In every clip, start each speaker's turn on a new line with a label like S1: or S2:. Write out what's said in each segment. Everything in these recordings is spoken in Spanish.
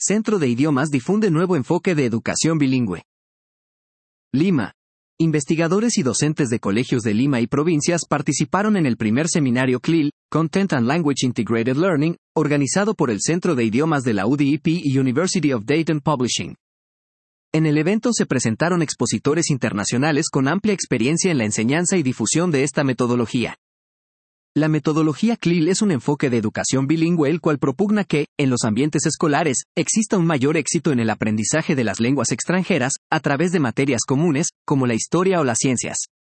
S1: Centro de Idiomas difunde nuevo enfoque de educación bilingüe. Lima. Investigadores y docentes de colegios de Lima y provincias participaron en el primer seminario CLIL, Content and Language Integrated Learning, organizado por el Centro de Idiomas de la UDEP y University of Dayton Publishing. En el evento se presentaron expositores internacionales con amplia experiencia en la enseñanza y difusión de esta metodología. La metodología CLIL es un enfoque de educación bilingüe el cual propugna que, en los ambientes escolares, exista un mayor éxito en el aprendizaje de las lenguas extranjeras, a través de materias comunes, como la historia o las ciencias.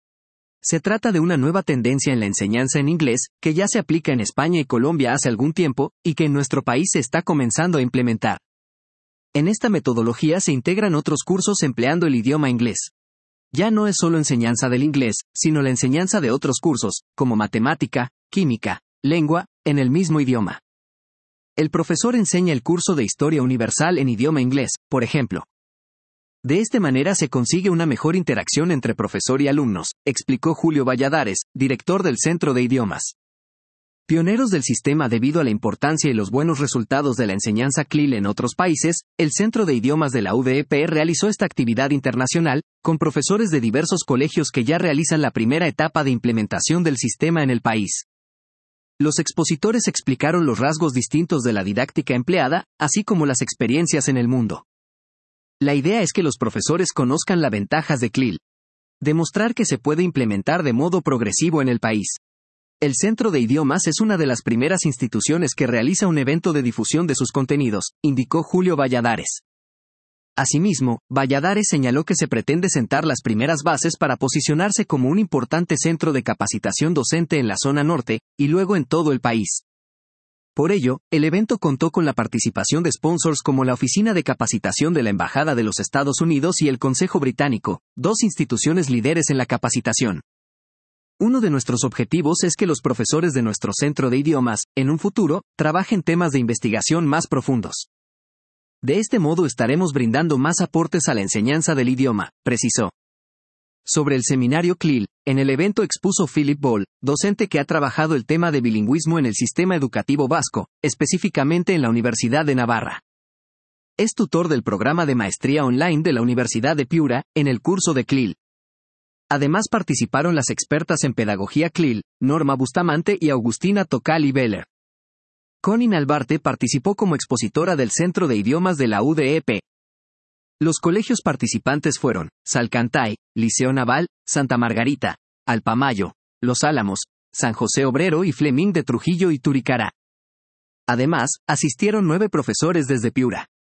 S1: Se trata de una nueva tendencia en la enseñanza en inglés, que ya se aplica en España y Colombia hace algún tiempo, y que en nuestro país se está comenzando a implementar. En esta metodología se integran otros cursos empleando el idioma inglés. Ya no es solo enseñanza del inglés, sino la enseñanza de otros cursos, como matemática, química, lengua, en el mismo idioma. El profesor enseña el curso de Historia Universal en idioma inglés, por ejemplo. De esta manera se consigue una mejor interacción entre profesor y alumnos, explicó Julio Valladares, director del Centro de Idiomas. Pioneros del sistema debido a la importancia y los buenos resultados de la enseñanza CLIL en otros países, el Centro de Idiomas de la UDEP realizó esta actividad internacional, con profesores de diversos colegios que ya realizan la primera etapa de implementación del sistema en el país. Los expositores explicaron los rasgos distintos de la didáctica empleada, así como las experiencias en el mundo. La idea es que los profesores conozcan las ventajas de CLIL. Demostrar que se puede implementar de modo progresivo en el país. El Centro de Idiomas es una de las primeras instituciones que realiza un evento de difusión de sus contenidos, indicó Julio Valladares. Asimismo, Valladares señaló que se pretende sentar las primeras bases para posicionarse como un importante centro de capacitación docente en la zona norte, y luego en todo el país. Por ello, el evento contó con la participación de sponsors como la Oficina de Capacitación de la Embajada de los Estados Unidos y el Consejo Británico, dos instituciones líderes en la capacitación. Uno de nuestros objetivos es que los profesores de nuestro Centro de Idiomas, en un futuro, trabajen temas de investigación más profundos. De este modo estaremos brindando más aportes a la enseñanza del idioma, precisó. Sobre el seminario CLIL, en el evento expuso Philip Boll, docente que ha trabajado el tema de bilingüismo en el sistema educativo vasco, específicamente en la Universidad de Navarra. Es tutor del programa de maestría online de la Universidad de Piura, en el curso de CLIL. Además participaron las expertas en pedagogía CLIL, Norma Bustamante y Agustina Tocali Beller. Connie Nalbarte participó como expositora del Centro de Idiomas de la UDEP. Los colegios participantes fueron Salcantay, Liceo Naval, Santa Margarita, Alpamayo, Los Álamos, San José Obrero y Fleming de Trujillo y Turicará. Además, asistieron 9 profesores desde Piura.